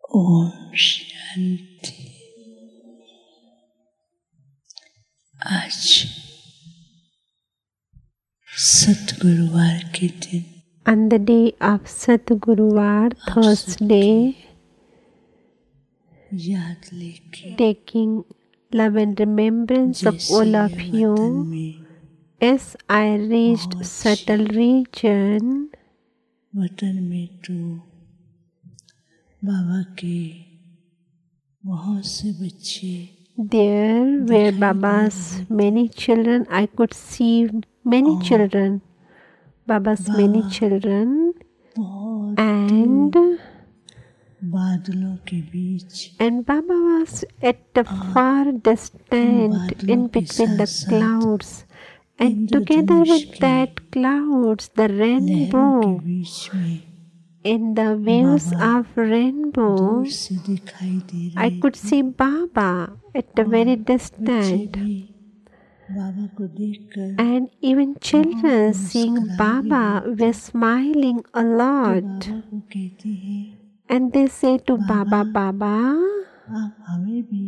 ओम शांति। आज सतगुरुवार के दिन, on the day of Satguruvar, Thursday, याद लेके taking love and remembrance of all of you, as I reached subtle region, वतन में तो बाबा के बहुत से बच्चे, there were Baba's many children. I could see many children, Baba's many children, and बादलों के बीच, and Baba was at the far distant in between the clouds, and together with that clouds, the rainbow, बीच में in the waves of rainbow, से दिखाई दे रहे। I could see Baba at the very distant. बाबा को देखकर And even children seeing Baba were smiling a lot. बाबा को कहते हैं, And they say to Baba, Baba, आप हमें भी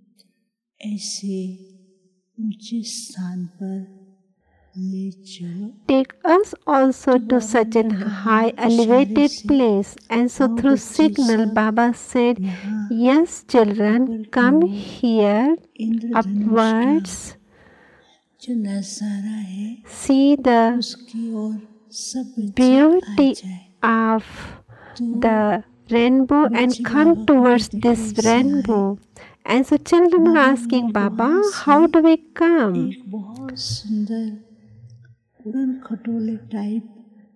ऐसे ऊंचे स्थान पर ले चलो। take us also to such an high elevated place. And so through signal, Baba said, yes children, come here upwards. जो नजारा है See the उसकी ओर सब beauty of the rainbow and come towards this rainbow. And so children are asking Baba, how do we come? एक बहुत सुंदर उड़न खटोले टाइप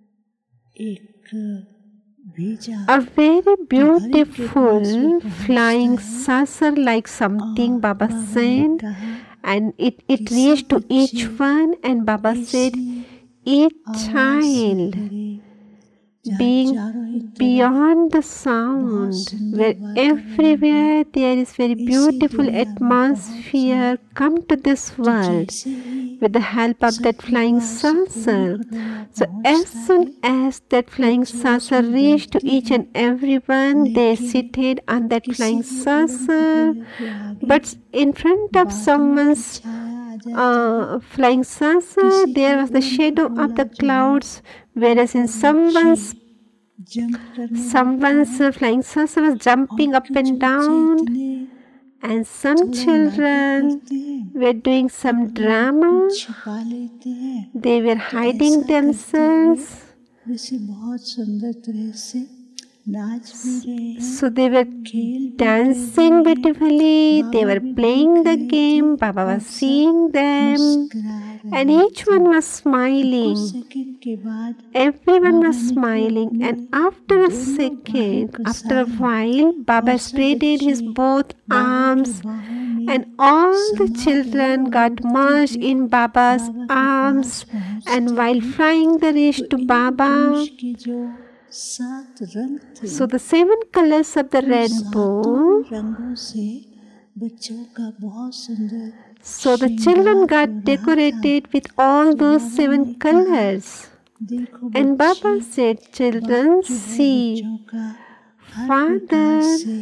एक भेजा। A very beautiful flying saucer like something Baba sent, and it reached to each one, and Baba said, each child being beyond the sound, where everywhere there is very beautiful atmosphere, come to this world with the help of that flying saucer. So as soon as that flying saucer reached to each and everyone, they seated on that flying saucer. But in front of someone's flying saucer, there was the shadow of the clouds, whereas in someone's flying saucer was jumping up and down, and some children were doing some drama. They were hiding themselves. So they were dancing beautifully, they were playing the game, Baba was seeing them, and each one was smiling. Everyone was smiling, and after a second, after a while, Baba spread his both arms, and all the children got merged in Baba's arms, and while flying they reached to Baba. So the 7 colors of the rainbow, so the children got decorated with all those 7 colors. And Baba said, children, see, Father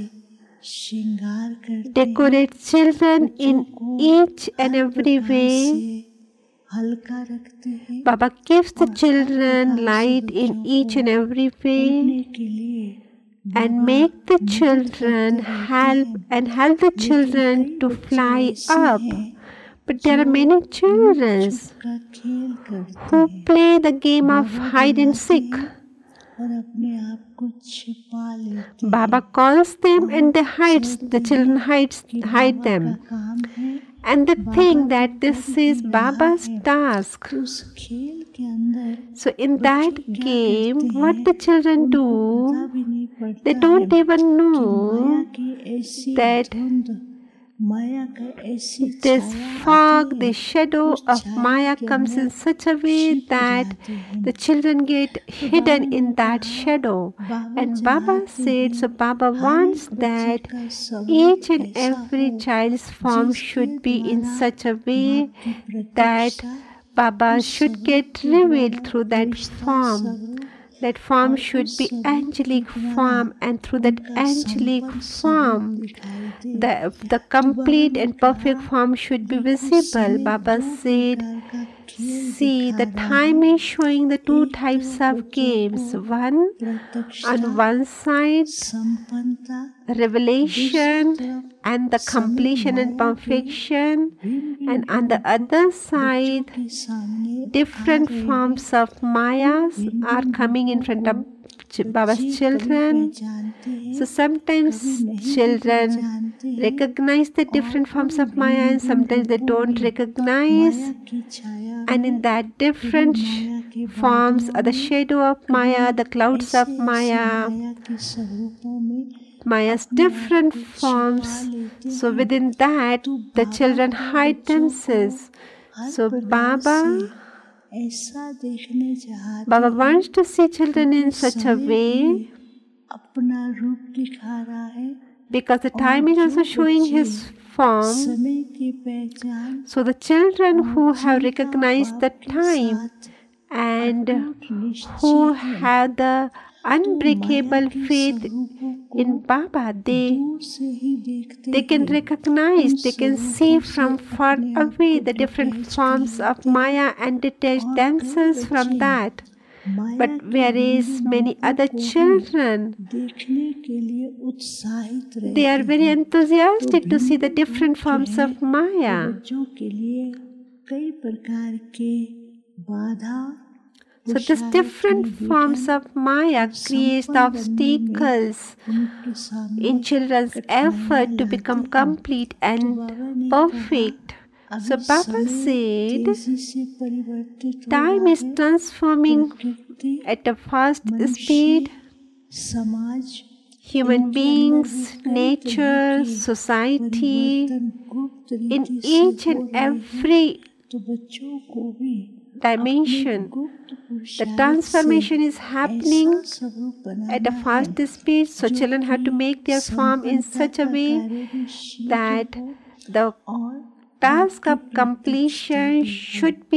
decorates children in each and every way. Baba gives the children light in each and every way, and make the children help the children to fly up. But there are many children who play the game of hide and seek. Baba calls them and they the children hide them. And they think that this is Baba's task. So in that game, what the children do, they don't even know that this fog, the shadow of Maya comes in such a way that the children get hidden in that shadow. And Baba said, so Baba wants that each and every child's form should be in such a way that Baba should get revealed through that form. That form should be angelic form, and through that angelic form, the complete and perfect form should be visible. Baba said, see, the time is showing the two types of games. One, on one side, revelation and the completion and perfection, and on the other side, different forms of mayas are coming in front of Baba's children. So sometimes children recognize the different forms of Maya and sometimes they don't recognize. And in that different forms are the shadow of Maya, the clouds of Maya, Maya's different forms. So within that, the children hide themselves. So Baba wants to see children in such a way because the time is also showing his form. So the children who have recognized the time and who have the unbreakable faith in Baba, they can recognize, they can see from far away the different forms of Maya and detach themselves from that. But whereas many other children, they are very enthusiastic to see the different forms of Maya. So these different forms of Maya create the obstacles in children's effort to become complete and perfect. So Baba said, time is transforming at a fast speed. Human beings, nature, society, in each and every dimension, the transformation is happening at a fast speed. So children have to make their form in such a way that the task of completion should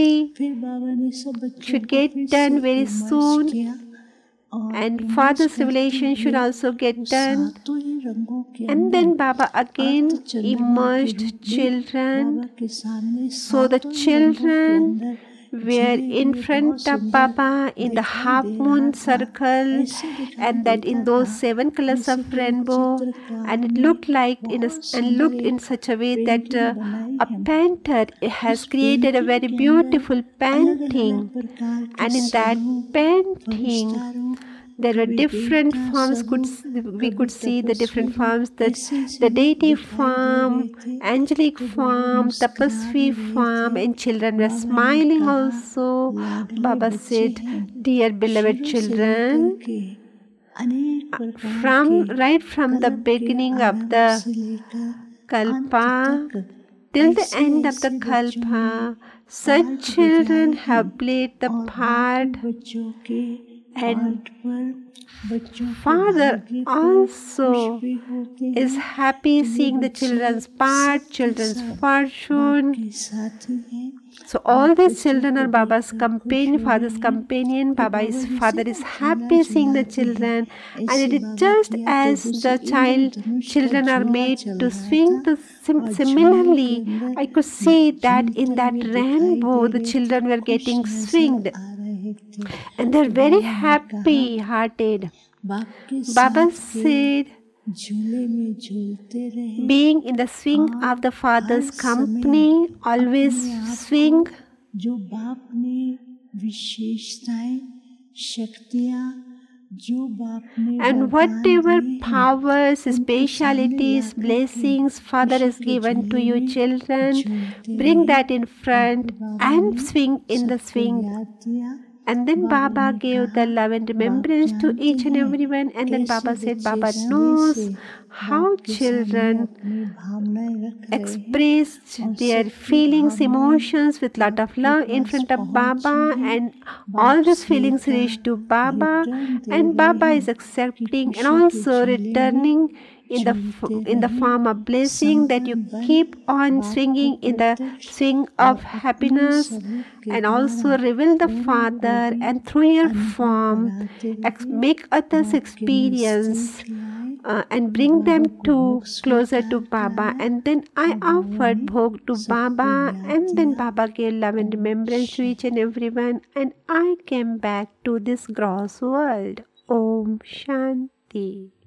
get done very soon, and Father's revelation should also get done. And then Baba again immersed children. So the children were in front of Baba in the half moon circle, and that in those 7 colors of rainbow, and it looked like looked in such a way that a painter has created a very beautiful painting, and in that painting there were different forms. We could see the different forms, that the deity form, angelic form, tapasvi form, and children were smiling also. Baba said, dear beloved children, right from the beginning of the Kalpa till the end of the Kalpa, such children have played the part, and Father also is happy seeing the children's part, children's fortune. So all these children are Baba's companion, Father's companion. Father is happy seeing the children, and it is just as the children are made to swing. Similarly, I could see that in that rainbow, the children were getting swinged, and they're very happy hearted. Baba said, being in the swing of the Father's company, always swing. And whatever powers, specialities, blessings Father has given to you children, bring that in front and swing in the swing. And then Baba gave the love and remembrance to each and everyone. And then Baba said, Baba knows how children expressed their feelings, emotions with lot of love in front of Baba, and all these feelings reached to Baba, and Baba is accepting and also returning in the form of blessing, that you keep on swinging in the swing of happiness, and also reveal the Father, and through your form make others experience and bring them to closer to Baba. And then I offered bhog to Baba, and then Baba gave love and remembrance to each and everyone, and I came back to this gross world. Om Shanti.